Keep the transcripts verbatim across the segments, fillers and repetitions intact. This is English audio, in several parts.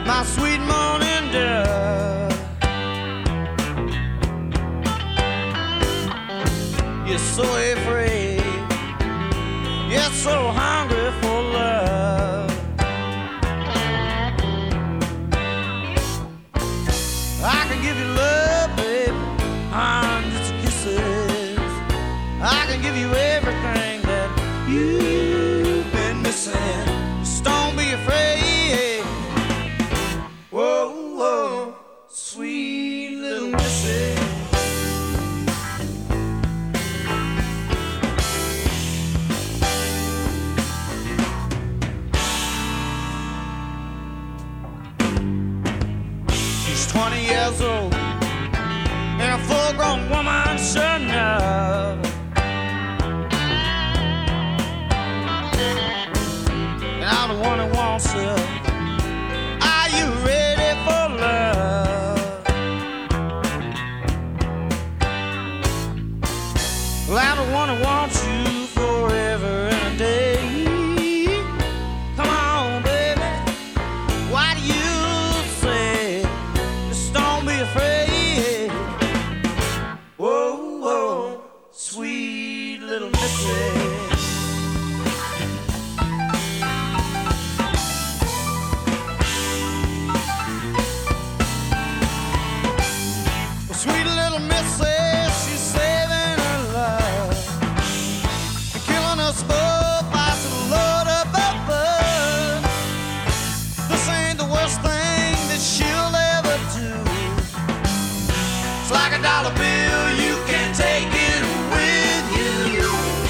my sweet morning dove. You're so afraid, you're so hungry for love. I can give you love, baby, hundreds of kisses. I can give you everything that you've been missing. Just don't be afraid. Whoa, whoa, sweet little missy. She's twenty years old and a full-grown woman, sure enough. And I'm the one who wants her. Are you ready for love? Well, I'm the one who wants you forever and a day. Come on, baby, why do you say just don't be afraid? Whoa, whoa, sweet little missy. Sweet little missy, she's saving her love and killing us both by some load of blood. This ain't the worst thing that she'll ever do. It's like a dollar bill, you can take it with you.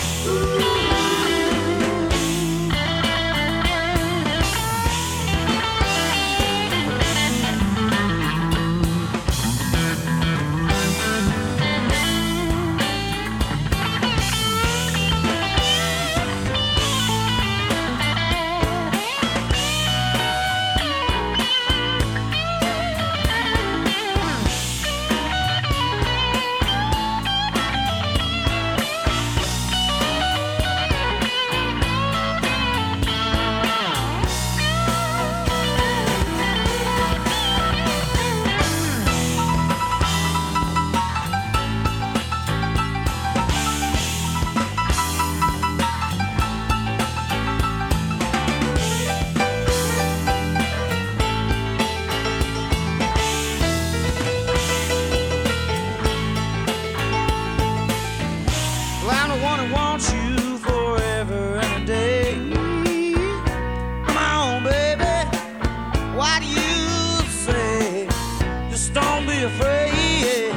Well, I'm the one who wants you forever and a day. Come on, baby, why do you say just don't be afraid?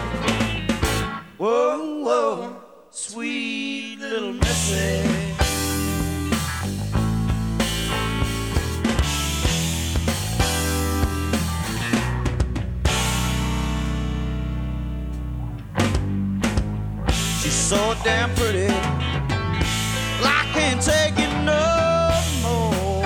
Whoa, whoa, sweet little missy. She's so damn pretty, well, I can't take it no more.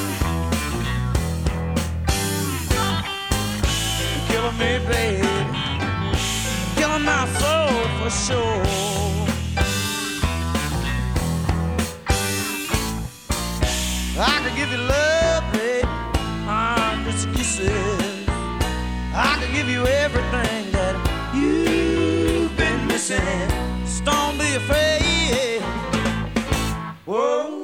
You're killing me, baby, killing my soul for sure. I could give you love, baby, hundreds of kisses. I could give you everything that you've been missing. Just don't be afraid. Whoa.